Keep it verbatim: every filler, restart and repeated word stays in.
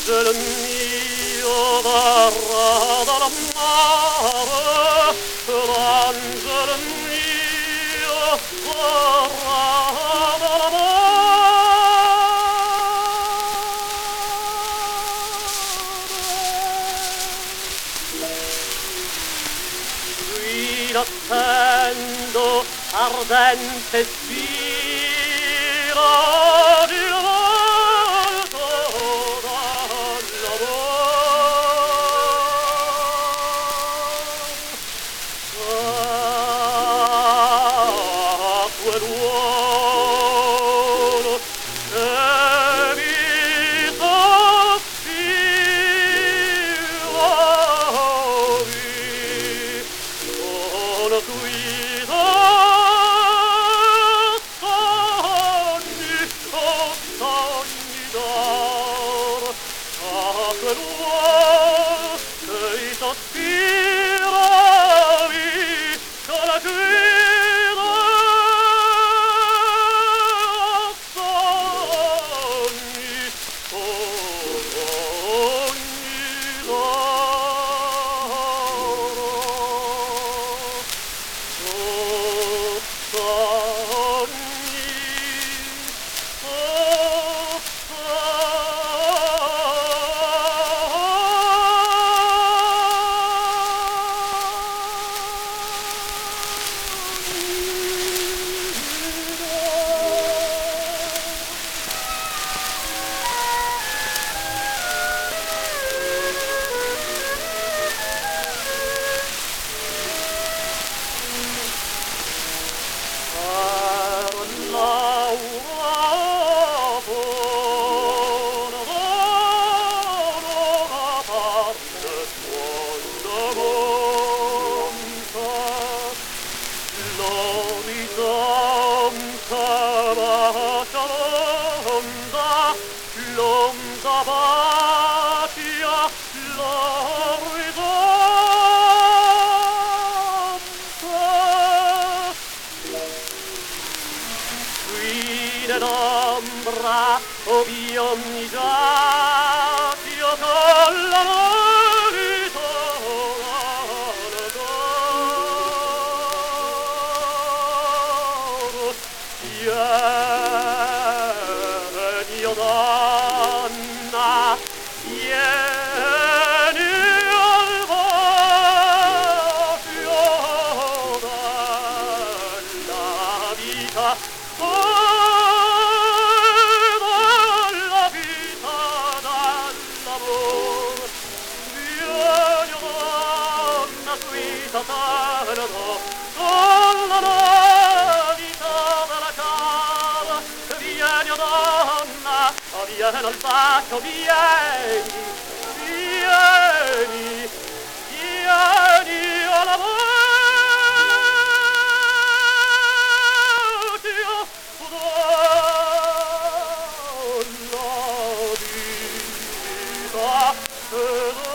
l'angelo mio verrà dal mare, l'angelo mio verrà dal mare. Qui l'attendo ardente spiro di volto dall'amor. Ah, quell'uomo che mi sospiravi con tui sogni, oh sogni d'or. Ah, quell'uomo che mi sospiravi con tui sogni, oh sogni d'oro. Oh sogni, oh l'onda bacia l'orizzonte. Guida d'ombra o biondi giaccio con la marito d'oro. Vieni, o donna, vieni al bacio della vita, oh, della vita, dall'amor. Vieni, o donna, sweet tardo, con la vita della cara. Vieni, o donna, vieni al bacio, vieni, vieni, vieni all'amor. Donna vita,